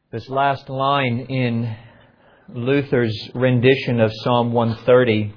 This last line in Luther's rendition of Psalm 130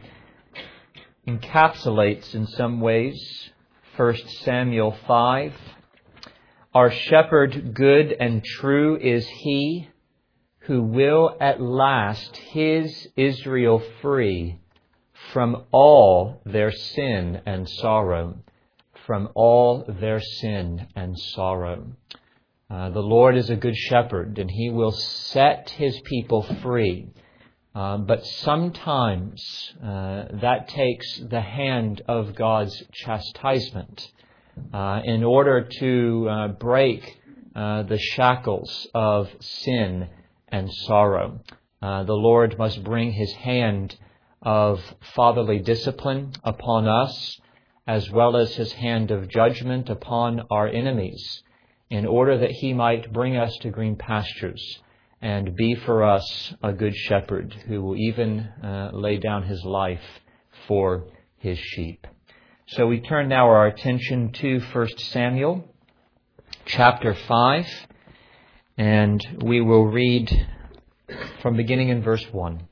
encapsulates in some ways 1 Samuel 5. Our shepherd good and true is he who will at last his Israel free from all their sin and sorrow. From all their sin and sorrow. The Lord is a good shepherd, and He will set His people free. But sometimes that takes the hand of God's chastisement in order to break the shackles of sin and sorrow. The Lord must bring His hand of fatherly discipline upon us, as well as His hand of judgment upon our enemies, in order that He might bring us to green pastures and be for us a good shepherd who will even lay down His life for His sheep. So we turn now our attention to 1 Samuel chapter 5, and we will read from beginning in verse 1.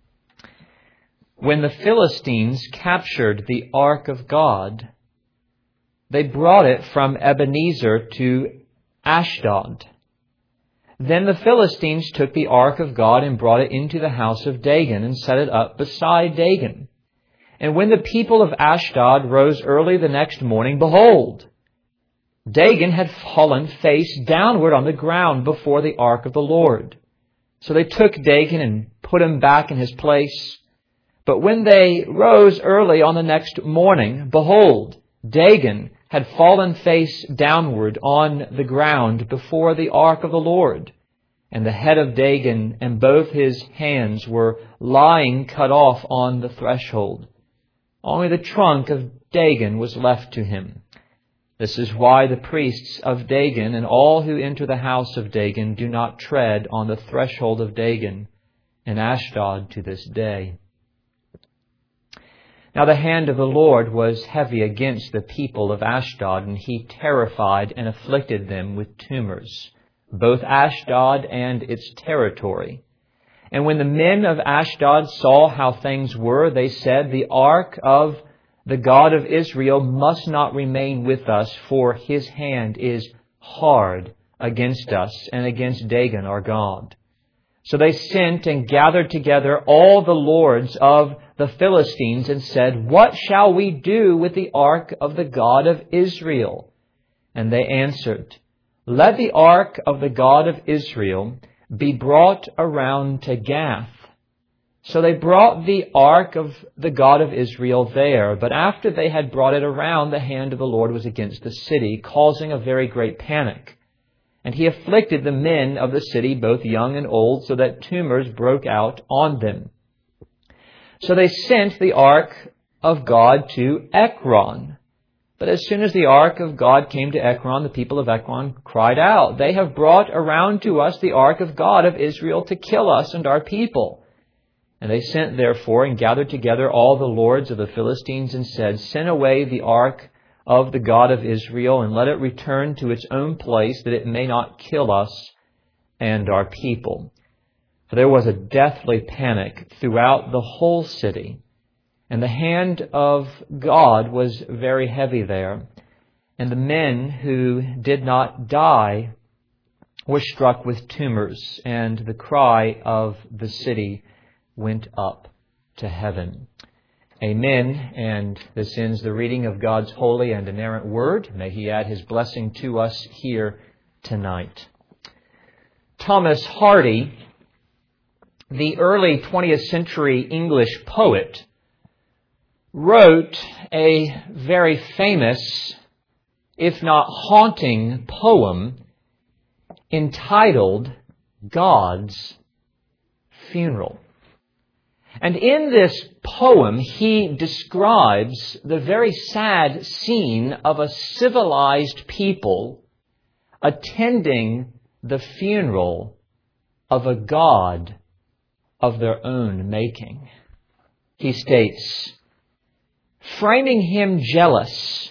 When the Philistines captured the ark of God, they brought it from Ebenezer to Ashdod. Then the Philistines took the ark of God and brought it into the house of Dagon and set it up beside Dagon. And when the people of Ashdod rose early the next morning, behold, Dagon had fallen face downward on the ground before the ark of the Lord. So they took Dagon and put him back in his place. But when they rose early on the next morning, behold, Dagon had fallen face downward on the ground before the ark of the Lord. And the head of Dagon and both his hands were lying cut off on the threshold. Only the trunk of Dagon was left to him. This is why the priests of Dagon and all who enter the house of Dagon do not tread on the threshold of Dagon in Ashdod to this day. Now the hand of the Lord was heavy against the people of Ashdod, and He terrified and afflicted them with tumors, both Ashdod and its territory. And when the men of Ashdod saw how things were, they said, the ark of the God of Israel must not remain with us, for His hand is hard against us and against Dagon our God. So they sent and gathered together all the lords of the Philistines and said, what shall we do with the ark of the God of Israel? And they answered, let the ark of the God of Israel be brought around to Gath. So they brought the ark of the God of Israel there. But after they had brought it around, the hand of the Lord was against the city, causing a very great panic. And He afflicted the men of the city, both young and old, so that tumors broke out on them. So they sent the ark of God to Ekron. But as soon as the ark of God came to Ekron, the people of Ekron cried out, they have brought around to us the ark of God of Israel to kill us and our people. And they sent therefore and gathered together all the lords of the Philistines and said, send away the ark of the God of Israel and let it return to its own place, that it may not kill us and our people. For there was a deathly panic throughout the whole city, and the hand of God was very heavy there. And the men who did not die were struck with tumors, and the cry of the city went up to heaven. Amen. And this ends the reading of God's holy and inerrant word. May He add His blessing to us here tonight. Thomas Hardy, the early 20th century English poet, wrote a very famous, if not haunting, poem entitled God's Funeral. And in this poem, he describes the very sad scene of a civilized people attending the funeral of a god of their own making. He states, framing him jealous,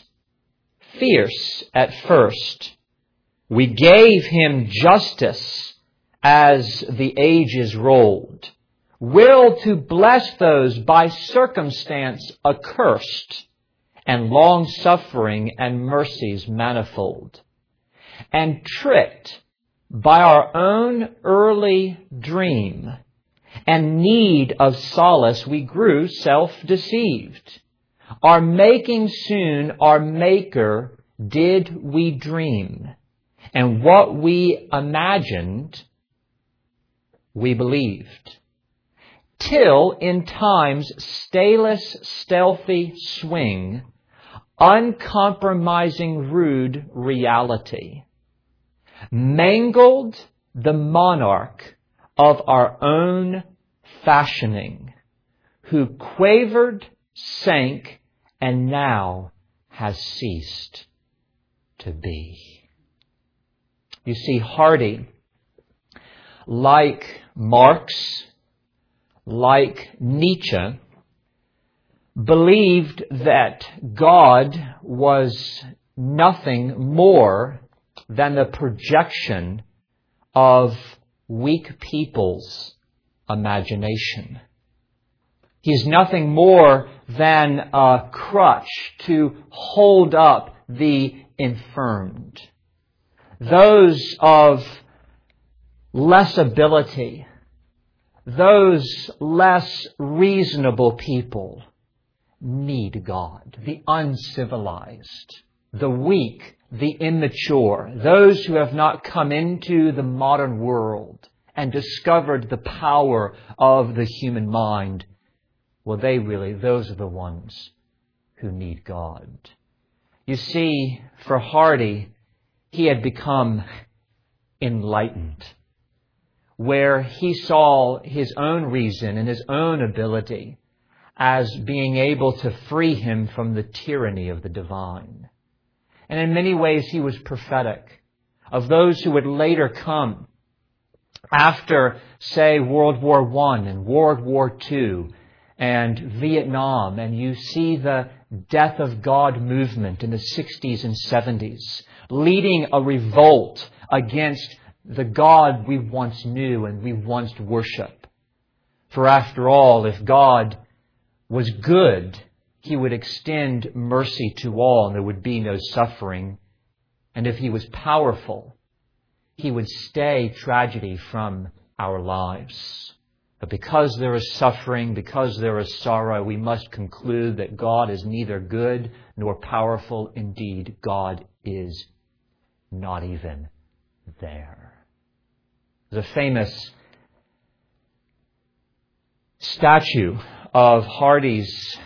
fierce at first, we gave him justice as the ages rolled, will to bless those by circumstance accursed, and long-suffering and mercies manifold. And tricked by our own early dream and need of solace, we grew self-deceived. Our making soon our Maker did we dream, and what we imagined we believed. Till in time's stayless, stealthy swing, uncompromising rude reality mangled the monarch of our own fashioning, who quavered, sank, and now has ceased to be. You see, Hardy, like Marx, like Nietzsche, believed that God was nothing more than the projection of weak people's imagination. He's nothing more than a crutch to hold up the infirmed. Those of less ability, those less reasonable people need God. The uncivilized, the weak, the immature, those who have not come into the modern world and discovered the power of the human mind, well, those are the ones who need God. You see, for Hardy, he had become enlightened, where he saw his own reason and his own ability as being able to free him from the tyranny of the divine. And in many ways, he was prophetic of those who would later come after, say, World War I and World War II and Vietnam. And you see the Death of God movement in the 60s and 70s, leading a revolt against the God we once knew and we once worshiped. For after all, if God was good, He would extend mercy to all and there would be no suffering. And if He was powerful, He would stay tragedy from our lives. But because there is suffering, because there is sorrow, we must conclude that God is neither good nor powerful. Indeed, God is not even there. There's a famous statue of Hardy's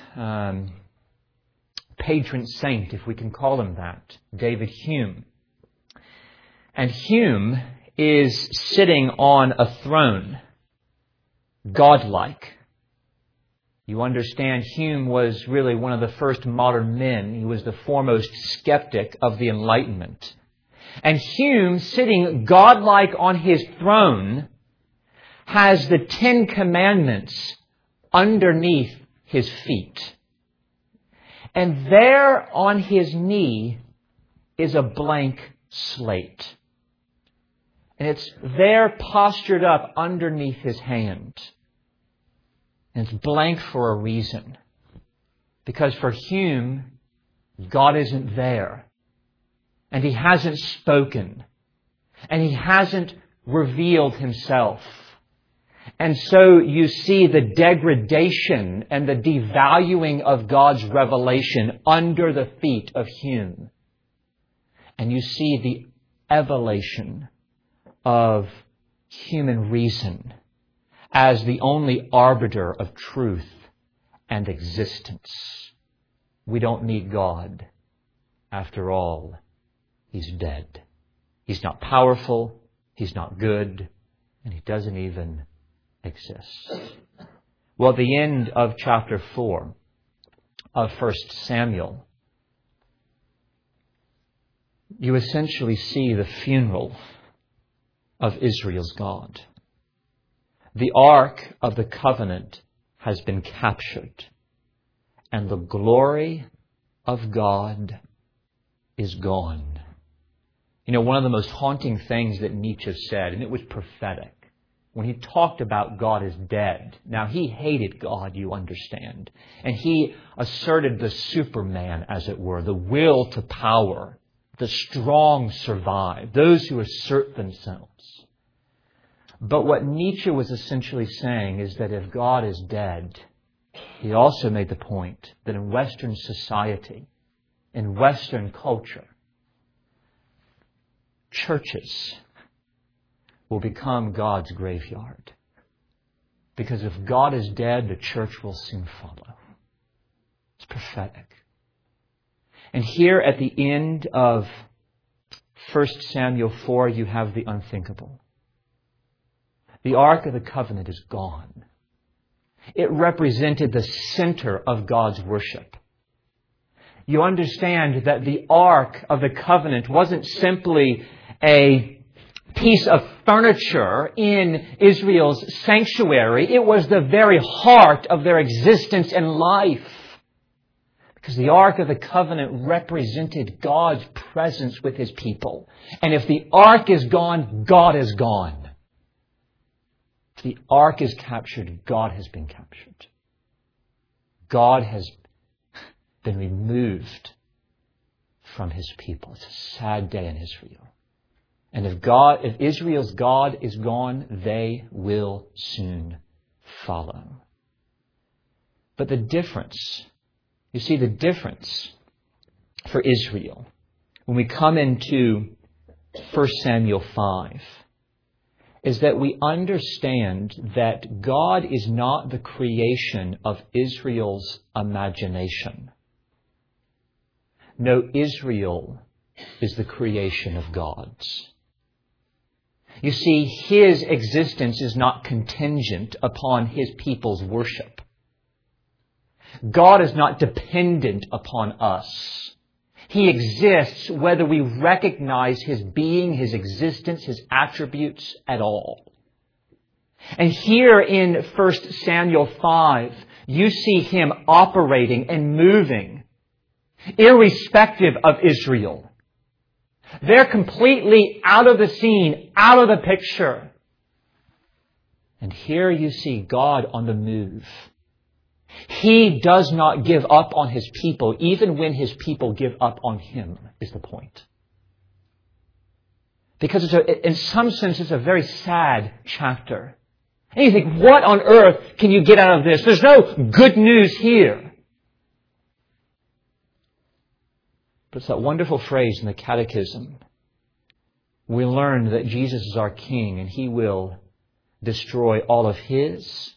patron saint, if we can call him that, David Hume. And Hume is sitting on a throne, godlike. You understand, Hume was really one of the first modern men. He was the foremost skeptic of the Enlightenment. And Hume, sitting godlike on his throne, has the Ten Commandments underneath his feet. And there on his knee is a blank slate. And it's there postured up underneath his hand. And it's blank for a reason. Because for Hume, God isn't there. And He hasn't spoken. And He hasn't revealed Himself. And so you see the degradation and the devaluing of God's revelation under the feet of Hume. And you see the elevation of human reason as the only arbiter of truth and existence. We don't need God. After all, He's dead. He's not powerful, He's not good, and He doesn't even exist. Well, at the end of chapter 4 of 1 Samuel, you essentially see the funeral of Israel's God. The Ark of the Covenant has been captured, and the glory of God is gone. You know, one of the most haunting things that Nietzsche said, and it was prophetic, when he talked about God as dead. Now, he hated God, you understand. And he asserted the Superman, as it were, the will to power. The strong survive, those who assert themselves. But what Nietzsche was essentially saying is that if God is dead, he also made the point that in Western society, in Western culture, churches will become God's graveyard. Because if God is dead, the church will soon follow. It's prophetic. And here at the end of 1 Samuel 4, you have the unthinkable. The Ark of the Covenant is gone. It represented the center of God's worship. You understand that the Ark of the Covenant wasn't simply a piece of furniture in Israel's sanctuary. It was the very heart of their existence and life. Because the Ark of the Covenant represented God's presence with His people. And if the Ark is gone, God is gone. If the Ark is captured, God has been captured. God has been removed from His people. It's a sad day in Israel. And if Israel's God is gone, they will soon follow. But the difference, you see, the difference for Israel, when we come into 1 Samuel 5, is that we understand that God is not the creation of Israel's imagination. No, Israel is the creation of God's. You see, His existence is not contingent upon His people's worship. God is not dependent upon us. He exists whether we recognize His being, His existence, His attributes at all. And here in 1 Samuel 5, you see Him operating and moving, irrespective of Israel. They're completely out of the scene, out of the picture. And here you see God on the move. He does not give up on His people, even when His people give up on Him, is the point. Because in some sense, it's a very sad chapter. And you think, what on earth can you get out of this? There's no good news here. But it's that wonderful phrase in the Catechism. We learn that Jesus is our King and He will destroy all of His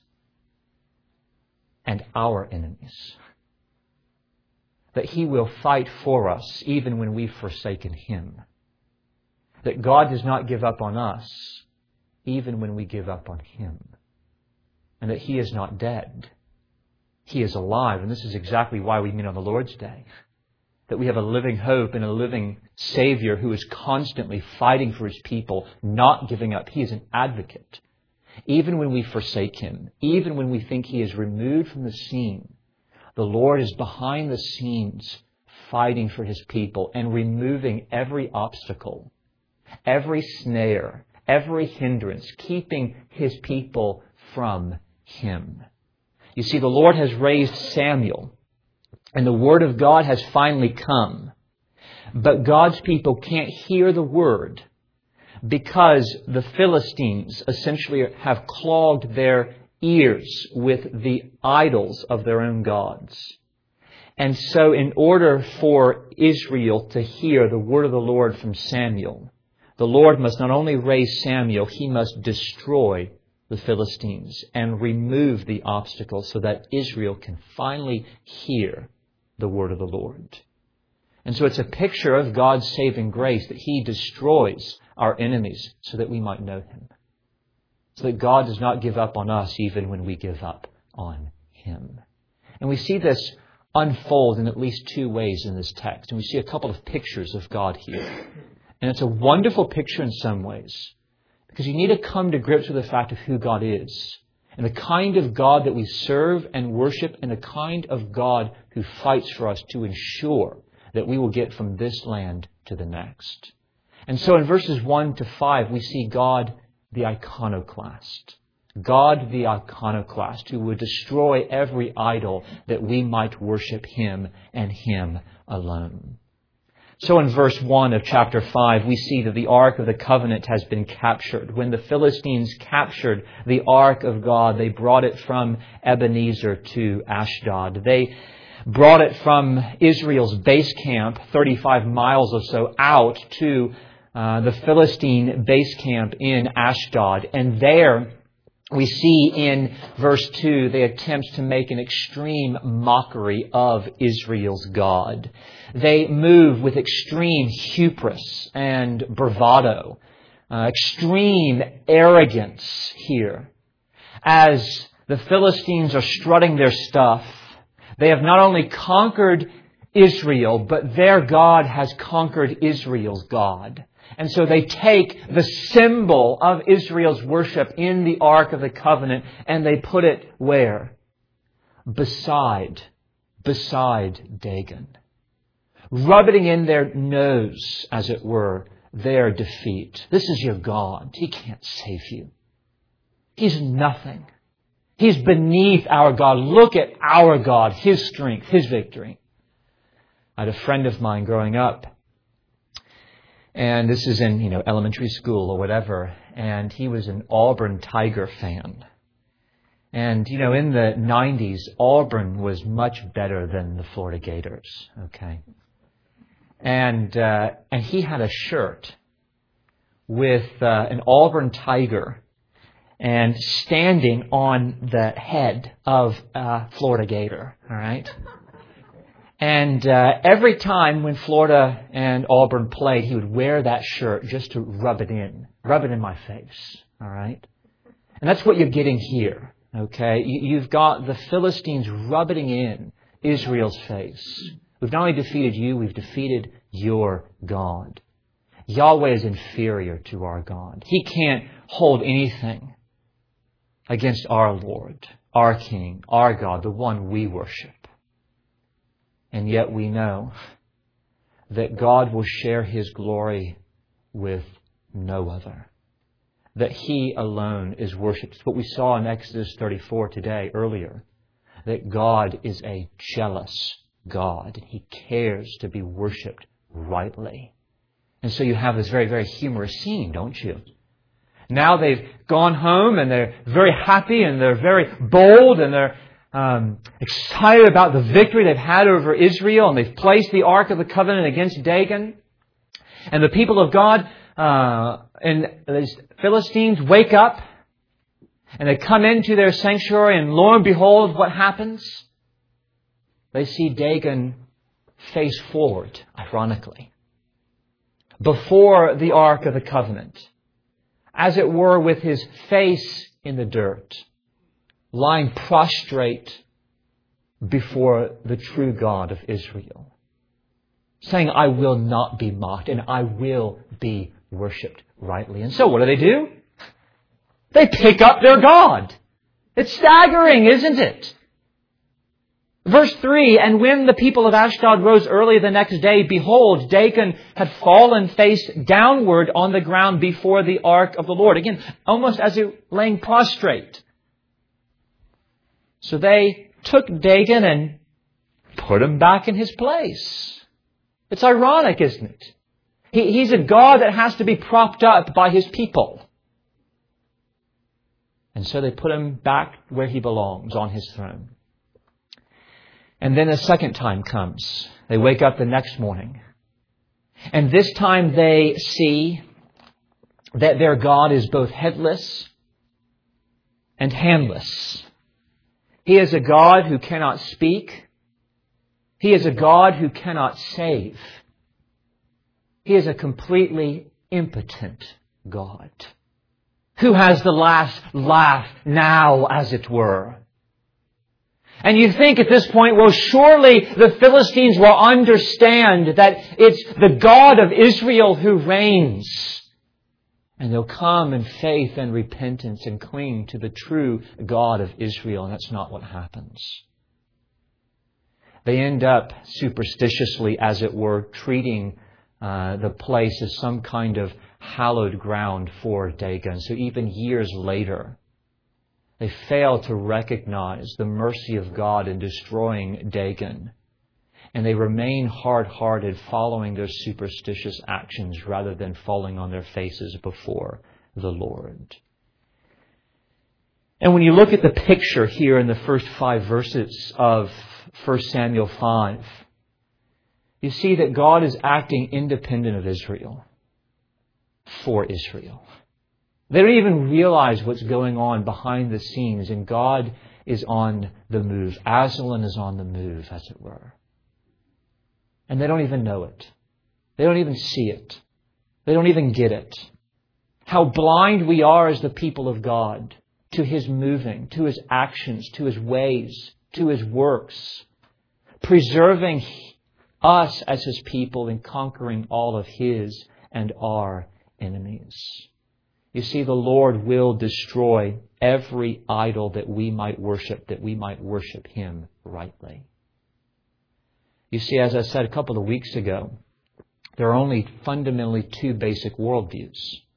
and our enemies. That He will fight for us even when we've forsaken Him. That God does not give up on us even when we give up on Him. And that He is not dead. He is alive. And this is exactly why we meet on the Lord's Day. That we have a living hope and a living Savior who is constantly fighting for His people, not giving up. He is an advocate. Even when we forsake Him, even when we think He is removed from the scene, the Lord is behind the scenes fighting for His people and removing every obstacle, every snare, every hindrance, keeping His people from Him. You see, the Lord has raised Samuel. And the Word of God has finally come. But God's people can't hear the Word because the Philistines essentially have clogged their ears with the idols of their own gods. And so in order for Israel to hear the Word of the Lord from Samuel, the Lord must not only raise Samuel, He must destroy the Philistines and remove the obstacles so that Israel can finally hear the word of the Lord. And so it's a picture of God's saving grace that He destroys our enemies so that we might know Him. So that God does not give up on us even when we give up on Him. And we see this unfold in at least two ways in this text. And we see a couple of pictures of God here. And it's a wonderful picture in some ways. Because you need to come to grips with the fact of who God is. And the kind of God that we serve and worship, and the kind of God who fights for us to ensure that we will get from this land to the next. And so in verses 1 to 5, we see God the iconoclast. God the iconoclast, who would destroy every idol that we might worship Him and Him alone. So in verse 1 of chapter 5, we see that the Ark of the Covenant has been captured. When the Philistines captured the Ark of God, they brought it from Ebenezer to Ashdod. They brought it from Israel's base camp, 35 miles or so out, to the Philistine base camp in Ashdod. And there we see in verse 2, they attempt to make an extreme mockery of Israel's God. They move with extreme hubris and bravado, extreme arrogance here. As the Philistines are strutting their stuff, they have not only conquered Israel, but their God has conquered Israel's God. And so they take the symbol of Israel's worship in the Ark of the Covenant and they put it where? Beside Dagon. Rubbing in their nose, as it were, their defeat. This is your God. He can't save you. He's nothing. He's beneath our God. Look at our God, His strength, His victory. I had a friend of mine growing up, and this is in, elementary school or whatever, and he was an Auburn Tiger fan. And, in the 90s, Auburn was much better than the Florida Gators, okay? And he had a shirt with an Auburn Tiger and standing on the head of a Florida Gator, all right? And every time when Florida and Auburn played, he would wear that shirt just to rub it in my face, all right? And that's what you're getting here, okay? You've got the Philistines rubbing in Israel's face. We've not only defeated you, we've defeated your God. Yahweh is inferior to our God. He can't hold anything against our Lord, our King, our God, the one we worship. And yet we know that God will share His glory with no other. That He alone is worshipped. It's what we saw in Exodus 34 today, earlier. That God is a jealous God. He cares to be worshipped rightly. And so you have this very, very humorous scene, don't you? Now they've gone home and they're very happy and they're very bold and they're excited about the victory they've had over Israel, and they've placed the Ark of the Covenant against Dagon. And the people of God and the Philistines wake up and they come into their sanctuary, and lo and behold, what happens? They see Dagon face forward, ironically, before the Ark of the Covenant, as it were with his face in the dirt, lying prostrate before the true God of Israel, saying, I will not be mocked and I will be worshipped rightly. And so what do? They pick up their God. It's staggering, isn't it? Verse 3, and when the people of Ashdod rose early the next day, behold, Dagon had fallen face downward on the ground before the ark of the Lord. Again, almost as if laying prostrate. So they took Dagon and put him back in his place. It's ironic, isn't it? He's a God that has to be propped up by His people. And so they put him back where he belongs, on his throne. And then a second time comes. They wake up the next morning. And this time they see that their God is both headless and handless. He is a God who cannot speak. He is a God who cannot save. He is a completely impotent God who has the last laugh now, as it were. And you think at this point, well, surely the Philistines will understand that it's the God of Israel who reigns. And they'll come in faith and repentance and cling to the true God of Israel. And that's not what happens. They end up superstitiously, as it were, treating the place as some kind of hallowed ground for Dagon. So even years later, they fail to recognize the mercy of God in destroying Dagon. And they remain hard-hearted, following their superstitious actions rather than falling on their faces before the Lord. And when you look at the picture here in the first 5 verses of 1 Samuel 5, you see that God is acting independent of Israel, for Israel. They don't even realize what's going on behind the scenes, and God is on the move. Aslan is on the move, as it were. And they don't even know it. They don't even see it. They don't even get it. How blind we are as the people of God to His moving, to His actions, to His ways, to His works, preserving us as His people and conquering all of His and our enemies. You see, the Lord will destroy every idol that we might worship Him rightly. You see, as I said a couple of weeks ago, there are only fundamentally 2 basic worldviews.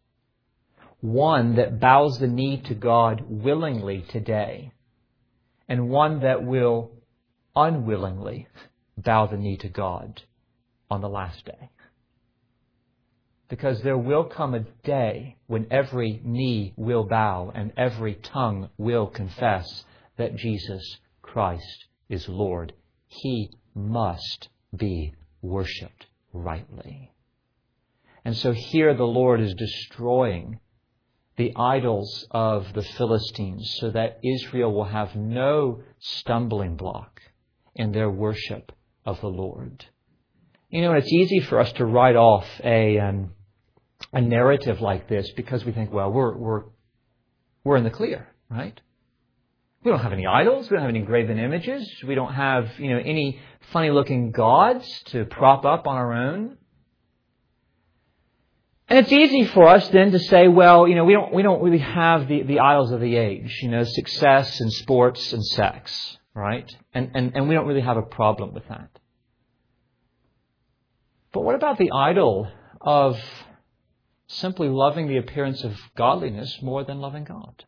One that bows the knee to God willingly today, and one that will unwillingly bow the knee to God on the last day. Because there will come a day when every knee will bow and every tongue will confess that Jesus Christ is Lord. He must be worshipped rightly. And so here the Lord is destroying the idols of the Philistines so that Israel will have no stumbling block in their worship of the Lord. You know, it's easy for us to write off a narrative like this because we think, well, we're in the clear, right? We don't have any idols. We don't have any graven images. We don't have, any funny-looking gods to prop up on our own. And it's easy for us then to say, well, we don't really have the idols of the age, success and sports and sex, right? And we don't really have a problem with that. But what about the idol of simply loving the appearance of godliness more than loving God?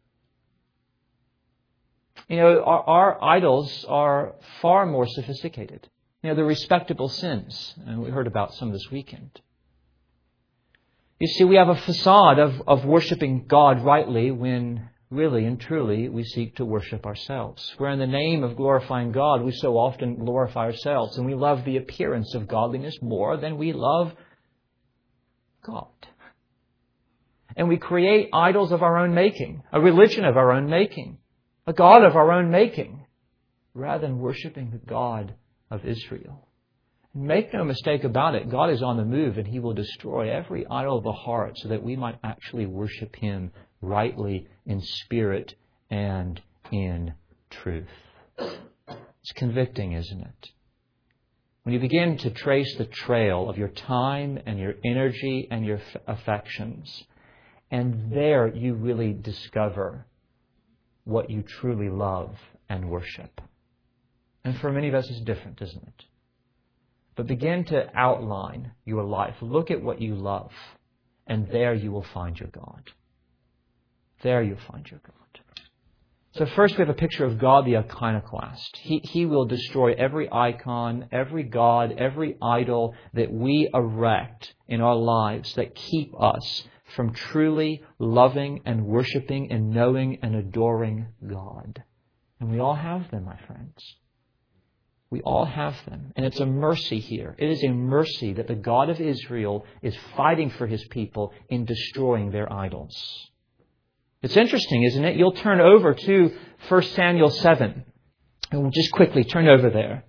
Our idols are far more sophisticated. They're respectable sins, and we heard about some this weekend. You see, we have a facade of worshiping God rightly when really and truly we seek to worship ourselves. Where in the name of glorifying God, we so often glorify ourselves, and we love the appearance of godliness more than we love God. And we create idols of our own making, a religion of our own making, a God of our own making, rather than worshiping the God of Israel. Make no mistake about it, God is on the move and He will destroy every idol of the heart so that we might actually worship Him rightly in spirit and in truth. It's convicting, isn't it? When you begin to trace the trail of your time and your energy and your affections, and there you really discover what you truly love and worship. And for many of us, it's different, isn't it? But begin to outline your life. Look at what you love, and there you will find your God. There you'll find your God. So first we have a picture of God the iconoclast. He will destroy every icon, every God, every idol that we erect in our lives that keep us from truly loving and worshiping and knowing and adoring God. And we all have them, my friends. We all have them. And it's a mercy here. It is a mercy that the God of Israel is fighting for His people in destroying their idols. It's interesting, isn't it? You'll turn over to 1 Samuel 7. And we'll just quickly turn over there.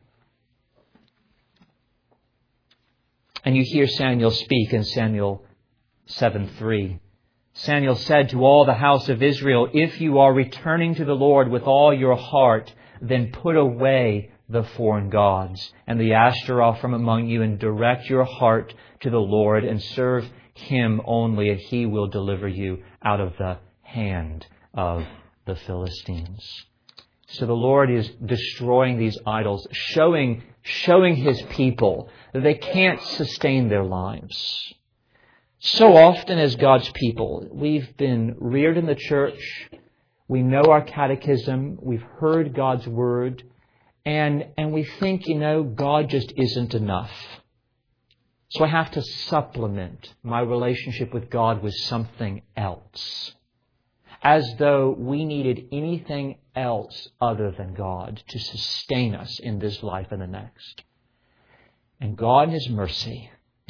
And you hear Samuel speak in Samuel 7:3. Samuel said to all the house of Israel, "If you are returning to the Lord with all your heart, then put away the foreign gods and the Ashtoreth from among you, and direct your heart to the Lord and serve Him only, and He will deliver you out of the hand of the Philistines." So the Lord is destroying these idols, showing His people that they can't sustain their lives. So often as God's people, we've been reared in the church, we know our catechism, we've heard God's Word, and we think, God just isn't enough. So I have to supplement my relationship with God with something else. As though we needed anything else other than God to sustain us in this life and the next. And God in His mercy,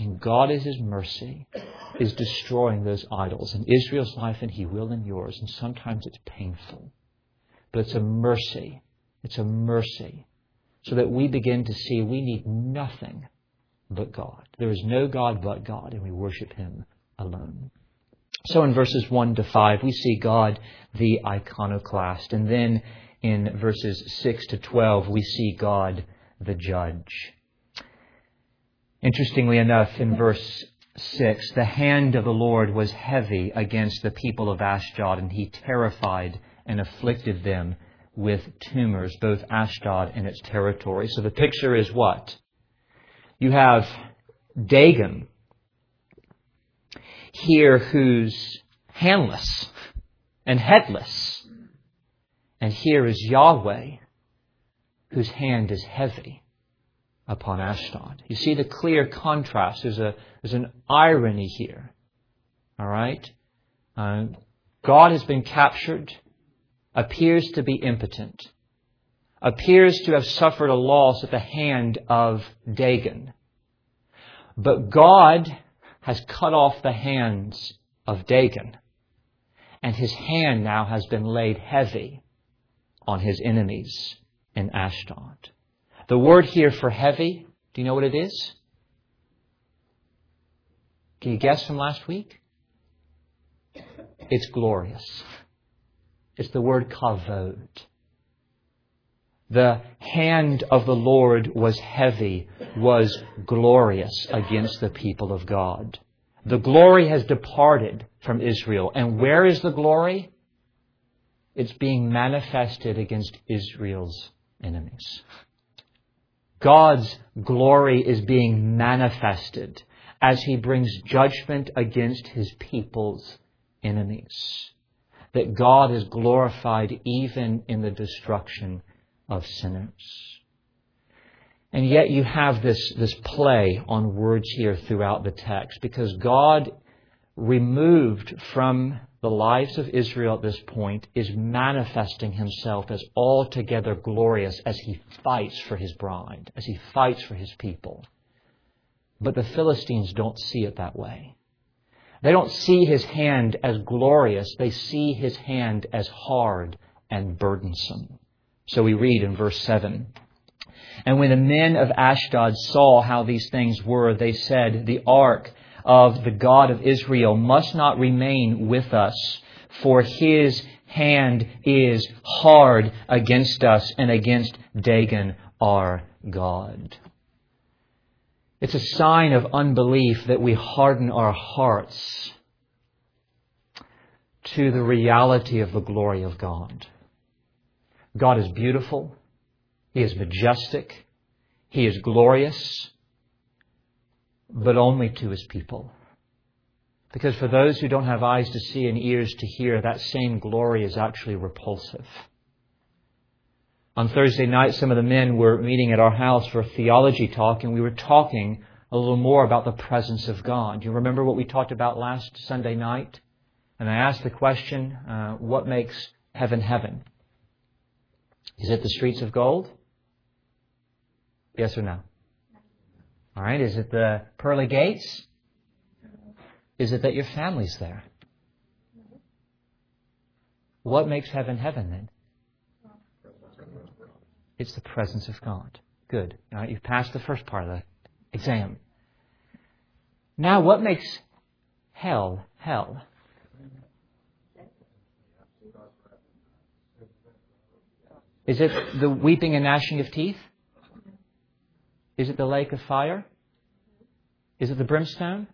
is destroying those idols in Israel's life, and He will in yours. And sometimes it's painful. But it's a mercy. It's a mercy. So that we begin to see we need nothing but God. There is no God but God, and we worship Him alone. So in verses 1 to 5, we see God the iconoclast. And then in verses 6 to 12, we see God the judge. Interestingly enough, in verse 6, the hand of the Lord was heavy against the people of Ashdod, and He terrified and afflicted them with tumors, both Ashdod and its territory. So the picture is what? You have Dagon here who's handless and headless. And here is Yahweh whose hand is heavy upon Ashdod. You see the clear contrast. There's an irony here. All right? God has been captured, appears to be impotent, appears to have suffered a loss at the hand of Dagon. But God has cut off the hands of Dagon, and His hand now has been laid heavy on His enemies in Ashdod. The word here for heavy, do you know what it is? Can you guess from last week? It's glorious. It's the word kavod. The hand of the Lord was heavy, was glorious against the people of God. The glory has departed from Israel. And where is the glory? It's being manifested against Israel's enemies. God's glory is being manifested as He brings judgment against His people's enemies. That God is glorified even in the destruction of sinners. And yet you have this play on words here throughout the text, because God, removed from the lives of Israel at this point, is manifesting Himself as altogether glorious as He fights for His bride, as He fights for His people. But the Philistines don't see it that way. They don't see His hand as glorious. They see His hand as hard and burdensome. So we read in verse 7, "And when the men of Ashdod saw how these things were, they said, 'The ark of the God of Israel must not remain with us, for His hand is hard against us and against Dagon our God.'" It's a sign of unbelief that we harden our hearts to the reality of the glory of God. God is beautiful. He is majestic. He is glorious. But only to His people. Because for those who don't have eyes to see and ears to hear, that same glory is actually repulsive. On Thursday night, some of the men were meeting at our house for a theology talk, and we were talking a little more about the presence of God. Do you remember what we talked about last Sunday night? And I asked the question, what makes heaven heaven? Is it the streets of gold? Yes or no? All right. Is it the pearly gates? Is it that your family's there? What makes heaven heaven then? It's the presence of God. Good. All right, you've passed the first part of the exam. Now, what makes hell hell? Is it the weeping and gnashing of teeth? Is it the lake of fire? Is it the brimstone?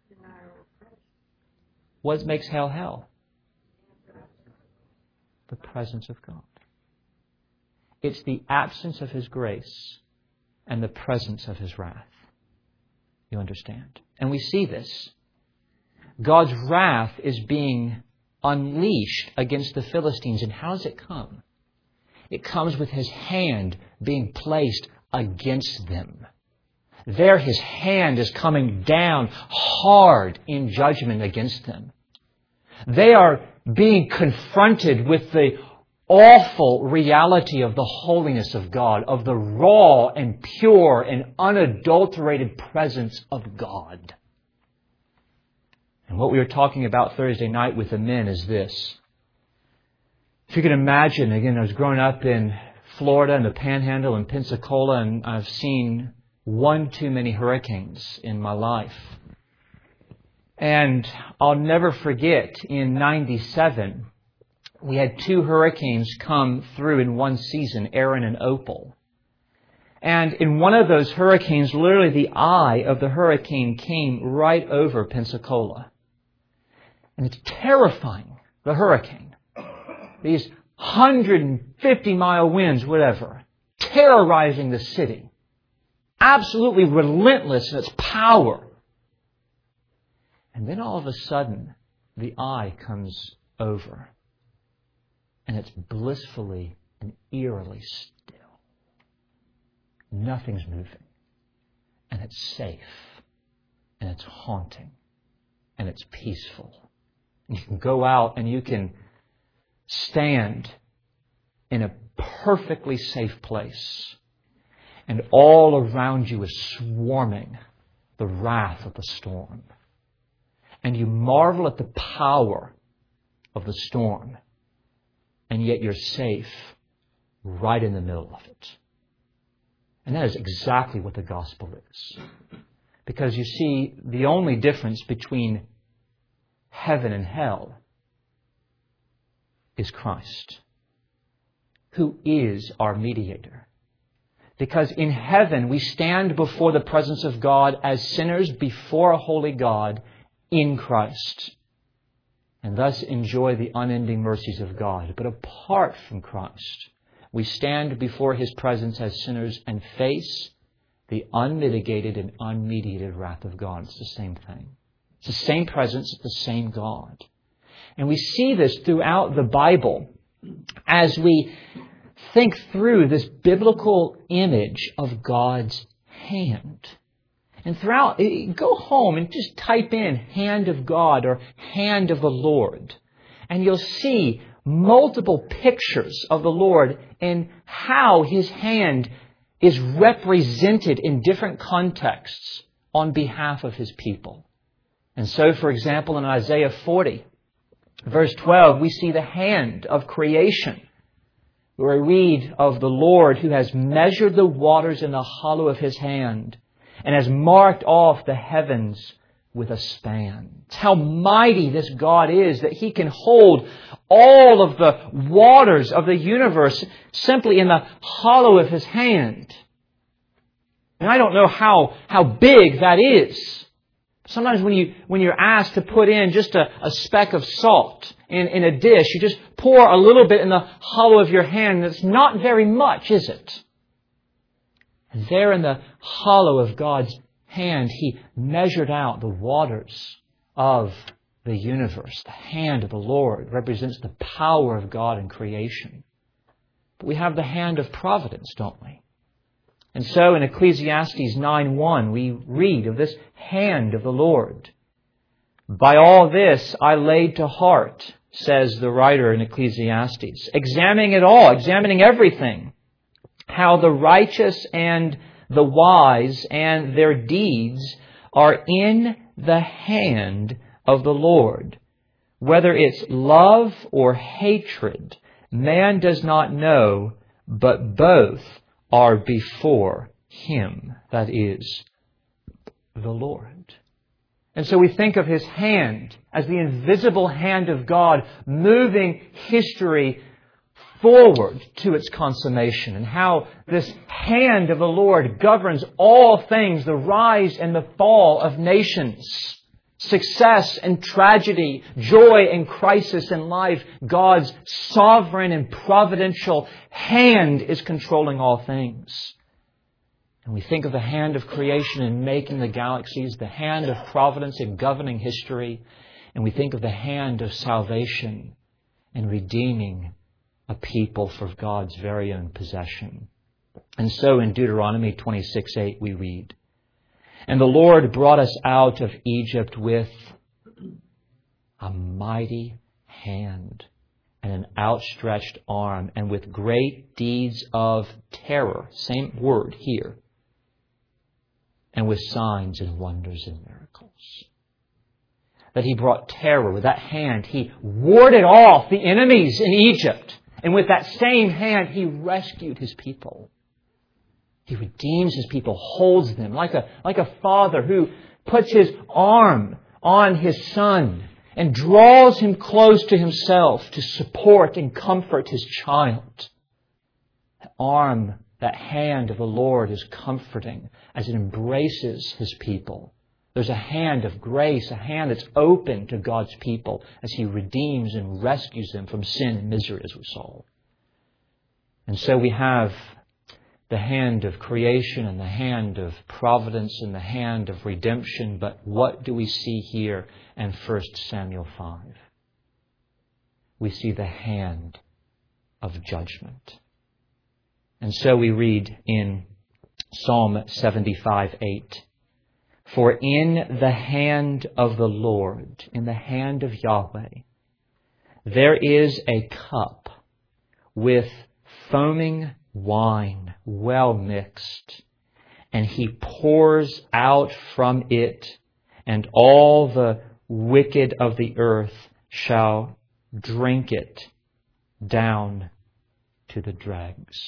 What makes hell hell? The presence of God. It's the absence of His grace and the presence of His wrath. You understand? And we see this. God's wrath is being unleashed against the Philistines. And how does it come? It comes with His hand being placed against them. There His hand is coming down hard in judgment against them. They are being confronted with the awful reality of the holiness of God, of the raw and pure and unadulterated presence of God. And what we were talking about Thursday night with the men is this. If you can imagine, again, I was growing up in Florida and the Panhandle and Pensacola, and I've seen one too many hurricanes in my life. And I'll never forget, in 97, we had 2 hurricanes come through in one season, Aaron and Opal. And in one of those hurricanes, literally the eye of the hurricane came right over Pensacola. And it's terrifying, the hurricane. These 150-mile winds, whatever, terrorizing the city. Absolutely relentless in its power. And then all of a sudden, the eye comes over. And it's blissfully and eerily still. Nothing's moving. And it's safe. And it's haunting. And it's peaceful. And you can go out and you can stand in a perfectly safe place. And all around you is swarming the wrath of the storm. And you marvel at the power of the storm. And yet you're safe right in the middle of it. And that is exactly what the gospel is. Because you see, the only difference between heaven and hell is Christ, who is our mediator. Because in heaven we stand before the presence of God as sinners before a holy God in Christ. And thus enjoy the unending mercies of God. But apart from Christ, we stand before His presence as sinners and face the unmitigated and unmediated wrath of God. It's the same thing. It's the same presence, it's the same God. And we see this throughout the Bible as we think through this biblical image of God's hand. And throughout, go home and just type in hand of God or hand of the Lord. And you'll see multiple pictures of the Lord and how His hand is represented in different contexts on behalf of His people. And so, for example, in Isaiah 40, verse 12, we see the hand of creation, where we read of the Lord who has measured the waters in the hollow of His hand and has marked off the heavens with a span. It's how mighty this God is that He can hold all of the waters of the universe simply in the hollow of His hand. And I don't know how big that is. Sometimes when you're asked to put in just a speck of salt in a dish, you just pour a little bit in the hollow of your hand. It's not very much, is it? And there in the hollow of God's hand, He measured out the waters of the universe. The hand of the Lord represents the power of God in creation. But we have the hand of providence, don't we? And so in Ecclesiastes 9:1, we read of this hand of the Lord. By all this I laid to heart, says the writer in Ecclesiastes, examining it all, examining everything, how the righteous and the wise and their deeds are in the hand of the Lord. Whether it's love or hatred, man does not know, but both are before Him, that is, the Lord. And so we think of His hand as the invisible hand of God moving history forward to its consummation, and how this hand of the Lord governs all things, the rise and the fall of nations. success and tragedy, joy and crisis in life, God's sovereign and providential hand is controlling all things. And we think of the hand of creation in making the galaxies, the hand of providence in governing history, and we think of the hand of salvation in redeeming a people for God's very own possession. And so in Deuteronomy 26:8 we read, "And the Lord brought us out of Egypt with a mighty hand and an outstretched arm and with great deeds of terror," same word here, "and with signs and wonders and miracles." That He brought terror. With that hand, He warded off the enemies in Egypt. And with that same hand, He rescued His people. He redeems His people, holds them like a father who puts his arm on his son and draws him close to himself to support and comfort his child. That arm, that hand of the Lord is comforting as it embraces His people. There's a hand of grace, a hand that's open to God's people as He redeems and rescues them from sin and misery, as we saw. And so we have the hand of creation and the hand of providence and the hand of redemption. But what do we see here in 1 Samuel 5? We see the hand of judgment. And so we read in Psalm 75:8, "For in the hand of the Lord, in the hand of Yahweh, there is a cup with foaming wine well mixed, and He pours out from it, and all the wicked of the earth shall drink it down to the dregs."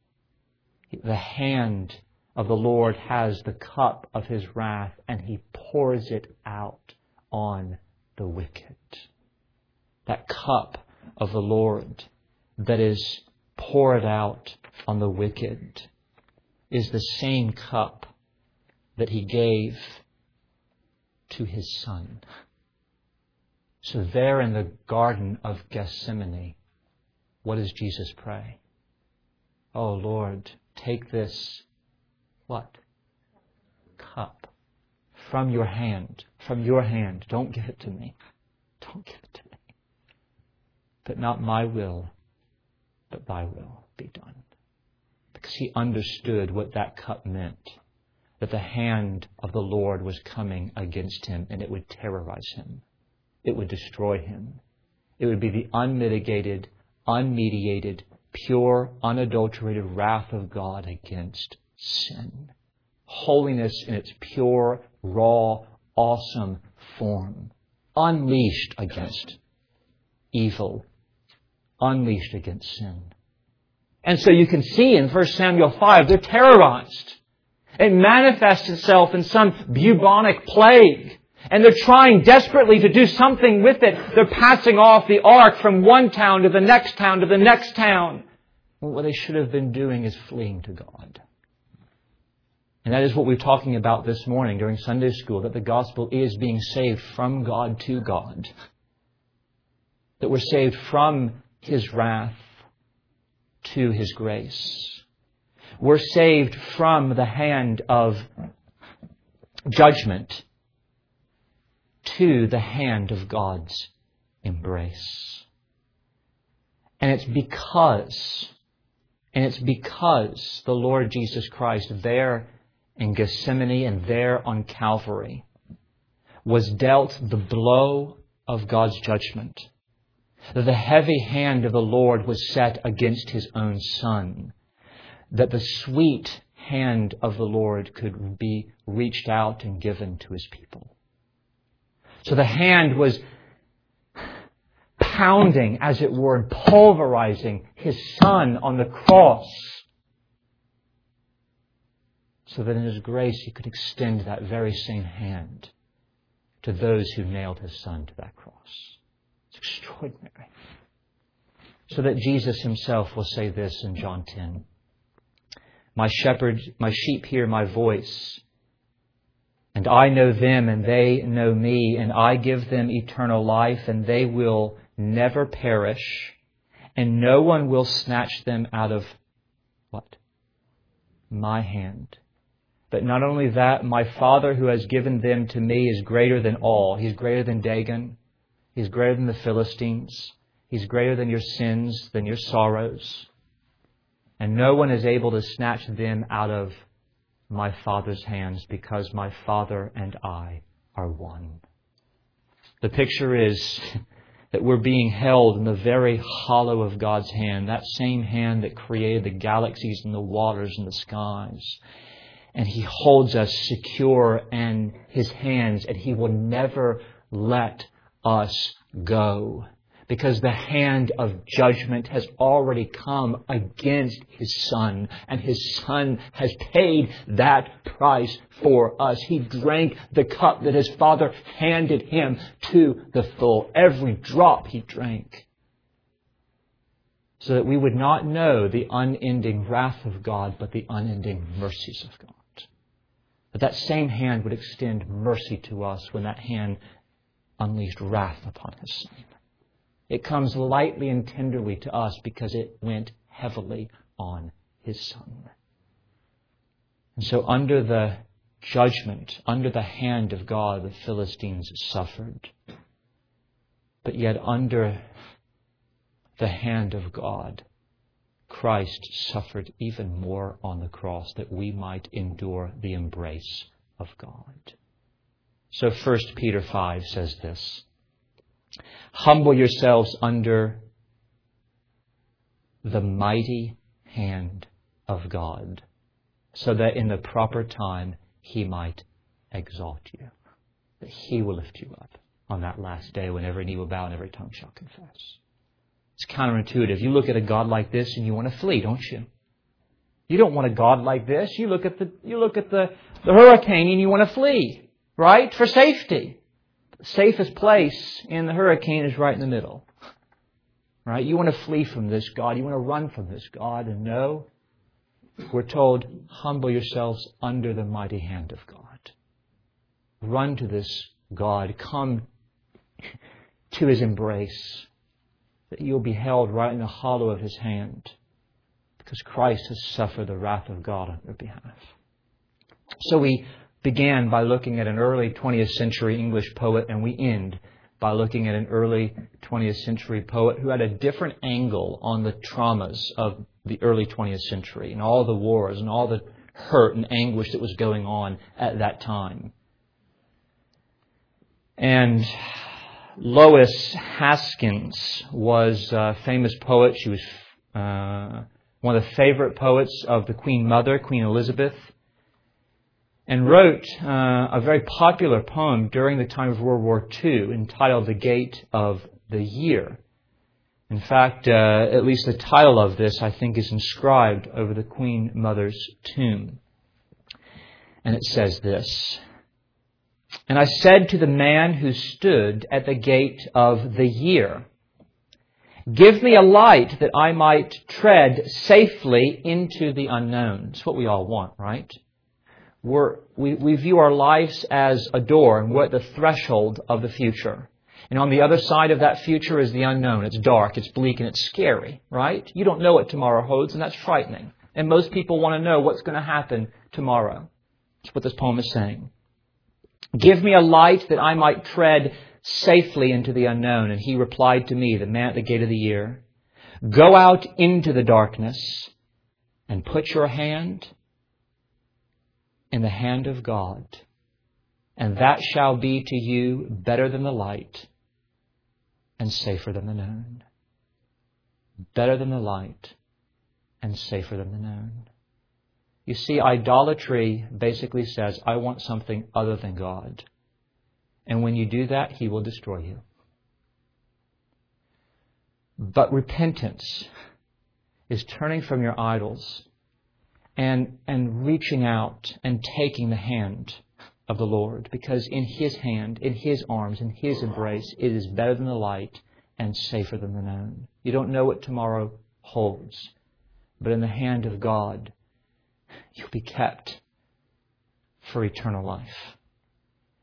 The hand of the Lord has the cup of His wrath, and He pours it out on the wicked. That cup of the Lord that is poured out on the wicked is the same cup that He gave to His Son. So there in the Garden of Gethsemane, what does Jesus pray? "Oh Lord, take this," what? "Cup from your hand, from your hand. Don't give it to me. Don't give it to me. But not my will, but thy will be done." Because He understood what that cup meant. That the hand of the Lord was coming against Him, and it would terrorize Him. It would destroy Him. It would be the unmitigated, unmediated, pure, unadulterated wrath of God against sin. Holiness in its pure, raw, awesome form. Unleashed against evil. Unleashed against sin. And so you can see in 1 Samuel 5, they're terrorized. It manifests itself in some bubonic plague. And they're trying desperately to do something with it. They're passing off the ark from one town to the next town to the next town. What they should have been doing is fleeing to God. And that is what we're talking about this morning during Sunday school, that the gospel is being saved from God to God. That we're saved from His wrath to His grace. We're saved from the hand of judgment to the hand of God's embrace. And it's because the Lord Jesus Christ there in Gethsemane and there on Calvary was dealt the blow of God's judgment, that the heavy hand of the Lord was set against His own Son, that the sweet hand of the Lord could be reached out and given to His people. So the hand was pounding, as it were, and pulverizing His Son on the cross, so that in His grace He could extend that very same hand to those who nailed His Son to that cross. It's extraordinary. So that Jesus Himself will say this in John 10. My sheep hear my voice, And I know them, and they know me, and I give them eternal life, and they will never perish, and no one will snatch them out of what? My hand. But not only that, my Father who has given them to me is greater than all. He's greater than Dagon. He's greater than the Philistines. He's greater than your sins, than your sorrows. And no one is able to snatch them out of my Father's hands, because my Father and I are one. The picture is that we're being held in the very hollow of God's hand, that same hand that created the galaxies and the waters and the skies. And He holds us secure in His hands, and He will never let us go, because the hand of judgment has already come against His Son, and His Son has paid that price for us. He drank the cup that His Father handed Him to the full. Every drop He drank, so that we would not know the unending wrath of God, but the unending mercies of God. But that same hand would extend mercy to us when that hand unleashed wrath upon His Son. It comes lightly and tenderly to us because it went heavily on His Son. And so under the judgment, under the hand of God, the Philistines suffered. But yet under the hand of God, Christ suffered even more on the cross, that we might endure the embrace of God. So 1 Peter 5 says this: humble yourselves under the mighty hand of God, so that in the proper time He might exalt you. That He will lift you up on that last day, when every knee will bow and every tongue shall confess. It's counterintuitive. You look at a God like this and you want to flee, don't you? You don't want a God like this. You look at the hurricane and you want to flee, right? For safety. The safest place in the hurricane is right in the middle. Right? You want to flee from this God. You want to run from this God. And no, we're told, humble yourselves under the mighty hand of God. Run to this God. Come to His embrace, that you'll be held right in the hollow of His hand, because Christ has suffered the wrath of God on your behalf. So we began by looking at an early 20th century English poet, and we end by looking at an early 20th century poet who had a different angle on the traumas of the early 20th century and all the wars and all the hurt and anguish that was going on at that time. And Lois Haskins was a famous poet. She was one of the favorite poets of the Queen Mother, Queen Elizabeth, and wrote a very popular poem during the time of World War II entitled The Gate of the Year. In fact, at least the title of this, I think, is inscribed over the Queen Mother's tomb. And it says this: and I said to the man who stood at the gate of the year, give me a light that I might tread safely into the unknown. It's what we all want, right? We view our lives as a door, and we're at the threshold of the future. And on the other side of that future is the unknown. It's dark, it's bleak, and it's scary, right? You don't know what tomorrow holds, and that's frightening. And most people want to know what's going to happen tomorrow. That's what this poem is saying. Give me a light that I might tread safely into the unknown. And he replied to me, the man at the gate of the year, go out into the darkness and put your hand in the hand of God, and that shall be to you better than the light and safer than the known. Better than the light and safer than the known. You see, idolatry basically says, I want something other than God. And when you do that, He will destroy you. But repentance is turning from your idols and reaching out and taking the hand of the Lord. Because in His hand, in His arms, in His embrace, it is better than the light and safer than the known. You don't know what tomorrow holds. But in the hand of God, you'll be kept for eternal life.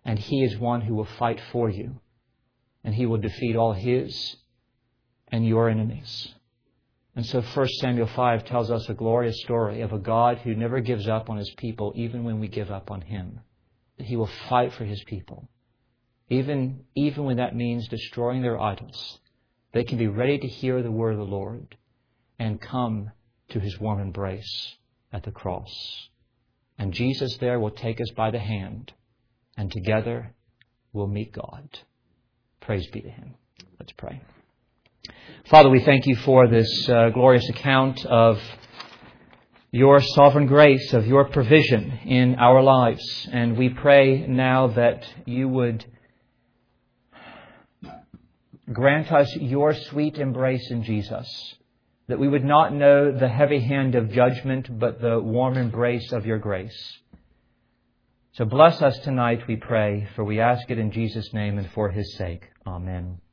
And He is one who will fight for you. And He will defeat all His and your enemies. And so 1 Samuel 5 tells us a glorious story of a God who never gives up on His people, even when we give up on Him. He will fight for His people. Even when that means destroying their idols, they can be ready to hear the word of the Lord and come to His warm embrace at the cross. And Jesus there will take us by the hand, and together we'll meet God. Praise be to Him. Let's pray. Father, we thank You for this glorious account of Your sovereign grace, of Your provision in our lives. And we pray now that You would grant us Your sweet embrace in Jesus, that we would not know the heavy hand of judgment, but the warm embrace of Your grace. So bless us tonight, we pray, for we ask it in Jesus' name and for His sake. Amen.